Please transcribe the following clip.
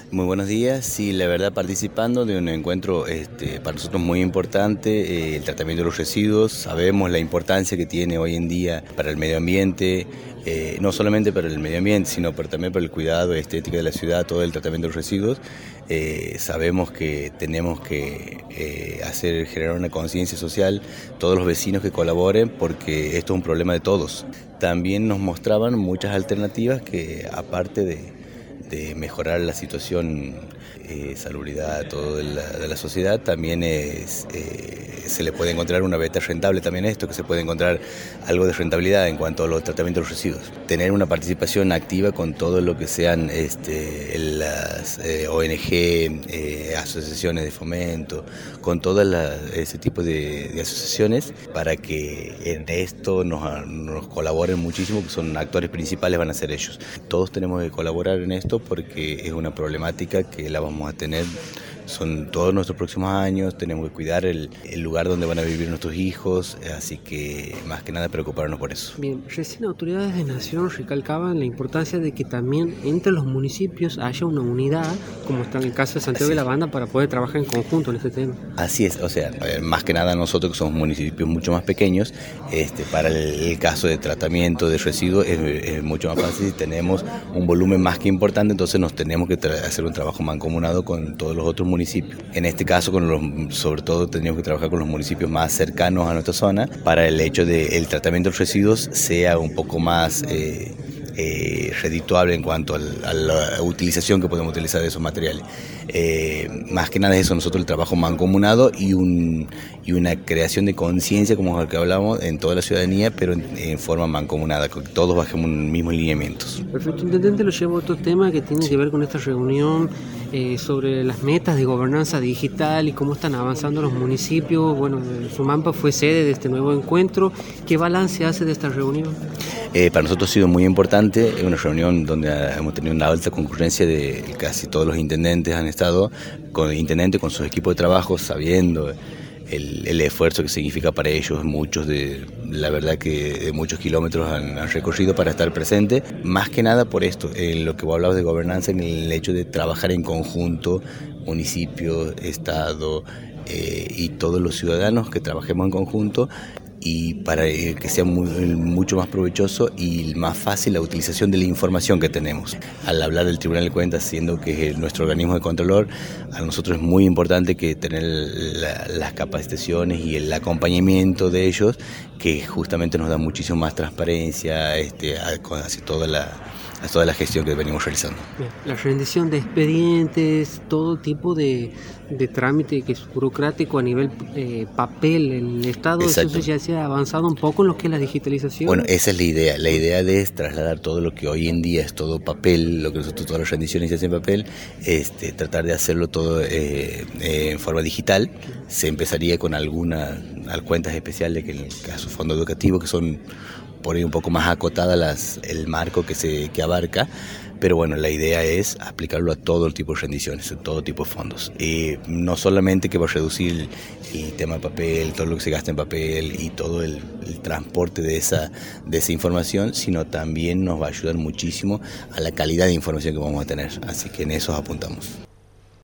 Muy buenos días. Sí, la verdad participando de un encuentro para nosotros muy importante, el tratamiento de los residuos. Sabemos la importancia que tiene hoy en día para el medio ambiente, no solamente para el medio ambiente, sino también para el cuidado estético de la ciudad, todo el tratamiento de los residuos. Sabemos que tenemos que generar una conciencia social, todos los vecinos que colaboren, porque esto es un problema de todos. También nos mostraban muchas alternativas que, aparte de mejorar la situación, salubridad, todo de la sociedad, también se le puede encontrar una beta rentable también a esto, que se puede encontrar algo de rentabilidad en cuanto a los tratamientos de los residuos. Tener una participación activa con todo lo que sean las ONG, asociaciones de fomento, con todo ese tipo de asociaciones, para que en esto nos colaboren muchísimo, que son actores principales, van a ser ellos. Todos tenemos que colaborar en esto porque es una problemática que la vamos a tener. Son todos nuestros próximos años, tenemos que cuidar el lugar donde van a vivir nuestros hijos, así que más que nada preocuparnos por eso. Bien, recién autoridades de Nación recalcaban la importancia de que también entre los municipios haya una unidad, como está en el caso de Santiago de la Banda, para poder trabajar en conjunto en este tema. Así es, o sea, más que nada nosotros que somos municipios mucho más pequeños, para el caso de tratamiento de residuos es mucho más fácil, tenemos un volumen más que importante, entonces nos tenemos que hacer un trabajo mancomunado con todos los otros municipios. En este caso, sobre todo, tendríamos que trabajar con los municipios más cercanos a nuestra zona para el hecho de el tratamiento de los residuos sea un poco más redituable en cuanto a la utilización que podemos utilizar de esos materiales. Más que nada es eso, nosotros el trabajo mancomunado y una creación de conciencia, como el que hablamos, en toda la ciudadanía, pero en forma mancomunada, que todos bajemos un mismo lineamientos. Perfecto, intendente, lo llevo a otro tema que tiene que ver con esta reunión sobre las metas de gobernanza digital y cómo están avanzando los municipios. Bueno, Sumampa fue sede de este nuevo encuentro. ¿Qué balance hace de esta reunión? Para nosotros ha sido muy importante, es una reunión donde hemos tenido una alta concurrencia de casi todos los intendentes, han estado con sus equipos de trabajo, sabiendo el esfuerzo que significa para ellos. La verdad que de muchos kilómetros han recorrido para estar presente, más que nada por esto, en lo que vos hablabas de gobernanza, en el hecho de trabajar en conjunto, municipio, estado y todos los ciudadanos que trabajemos en conjunto, y para que sea mucho más provechoso y más fácil la utilización de la información que tenemos. Al hablar del Tribunal de Cuentas, siendo que es nuestro organismo de controlor, a nosotros es muy importante que tener las capacitaciones y el acompañamiento de ellos, que justamente nos da muchísimo más transparencia hacia toda la gestión que venimos realizando. Bien, la rendición de expedientes, todo tipo de trámite que es burocrático a nivel papel en el Estado. Exacto. Eso ya se ha avanzado un poco en lo que es la digitalización. Bueno, esa es la idea. La idea es trasladar todo lo que hoy en día es todo papel, lo que nosotros todas las rendiciones se hacen en papel, tratar de hacerlo todo en forma digital. Se empezaría con algunas cuentas especiales, que en el caso fondo educativo, que son por ahí un poco más acotada el marco que abarca, pero bueno, la idea es aplicarlo a todo el tipo de rendiciones, a todo tipo de fondos. Y no solamente que va a reducir el tema de papel, todo lo que se gasta en papel y todo el transporte de esa información, sino también nos va a ayudar muchísimo a la calidad de información que vamos a tener. Así que en eso apuntamos.